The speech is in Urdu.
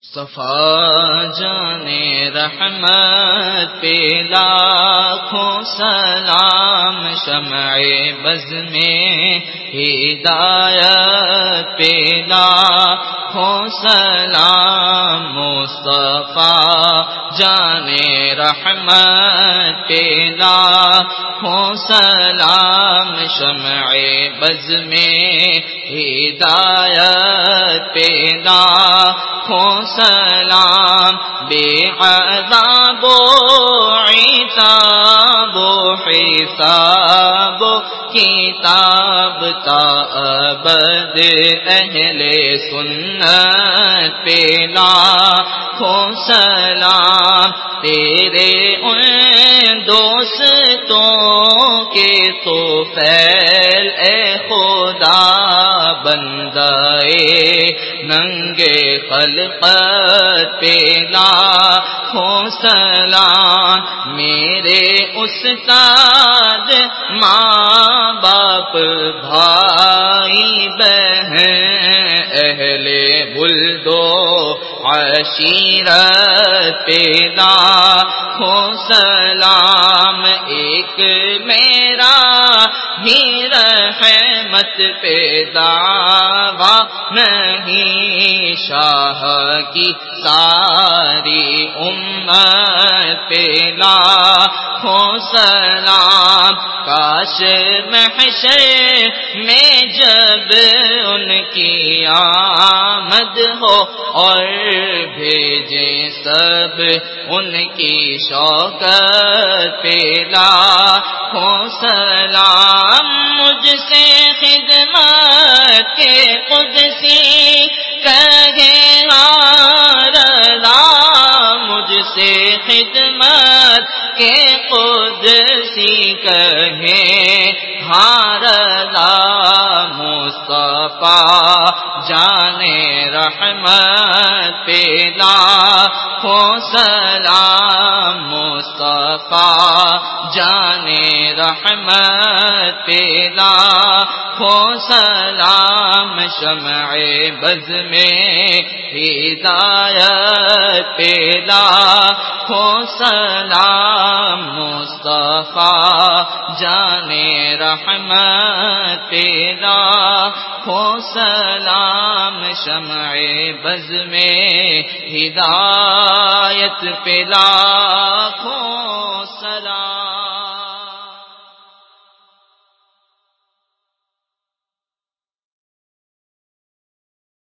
صفا جانے رحمت پہ لاکھوں سلام، شمع بز میں ہدایت پہ لاکھوں سلام، مصطفیٰ جانے رحمت پہ لاکھوں سلام، شمع بز میں ہدایت پہ لاکھوں سلام، بے عذاب و عتاب و حساب و کتاب تا ابد اہل سنت پہ لاکھوں سلام، تیرے ان دوستوں کے طفیل اے خدا، بندائے ننگے خلقت پہ لاکھوں سلام، میرے استاد ماں باپ بھائی بہن اہل بلدو عشیرت پہ لاکھوں سلام، ایک میرا ہی رحمت پہ دعویٰ نہیں، شاہ کی ساری امت پہ لاکھوں سلام، کاش محشر میں جب ان کی آمد ہو اور بھیجیں سب ان کی شوکت پہ لاکھوں سلام، مجھ سے خدمت کے قدسی کہے رضا، مجھ سے خدمت کے قدسی کہے رضا، مصطفیٰ جانے رحمت پہ لاکھوں سلام، مصطفیٰ جانے رحمت پہ لاکھوں سلام، شمع بز میں ہدایت پہ لاکھوں سلام، مصطفیٰ جانے رحمت پہ لاکھوں سلام، شمع بز میں ہدایت پہ لاکھوں